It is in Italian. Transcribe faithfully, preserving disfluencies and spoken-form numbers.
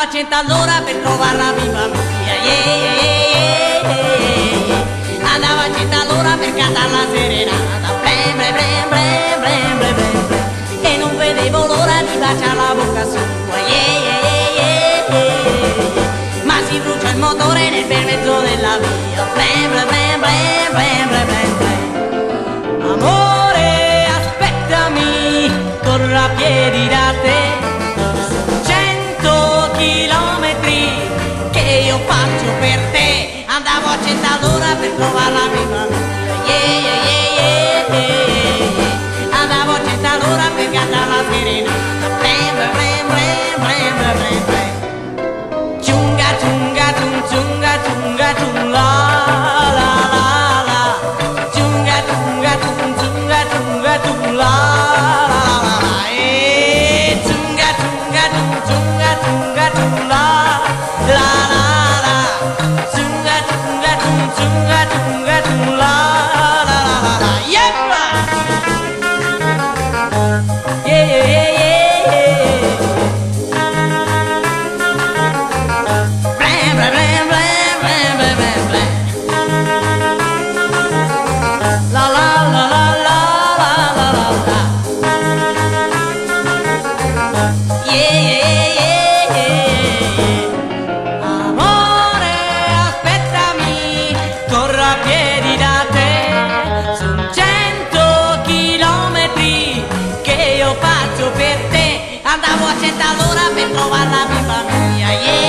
cento all'ora per trovare la bimba mia, yeah, yeah, yeah, yeah. Andavo a cento all'ora per cantare la serenata, blem, blem, blem, blem, blem, blem, blem, blem. E non vedevo l'ora di baciare la bocca sua, yeah, yeah, yeah, yeah, yeah. Ma si brucia il motore nel bel mezzo della via, blem, blem, blem, blem, blem, blem, blem, blem. Amore, aspettami, corro a piedi da te. Io faccio per te, andavo a cento all'ora per trovare la bimba mia, yeah, yeah, yeah, yeah, yeah, yeah. Andavo a cento all'ora per cantare la serenata, blem, blem, blem, blem, blem, blem, blem. Ciunga, ciunga, ciung, ciunga, ciunga, ciung, la, la, la, la. Ciunga, ciunga, ciung, ciunga, ciunga, ciung, la, la, la, la. E ciunga, ciunga, ciung, ciunga, ciunga, ciung, la, la, la. Andavo a cento all'ora per trovare la bimba mia, yeah.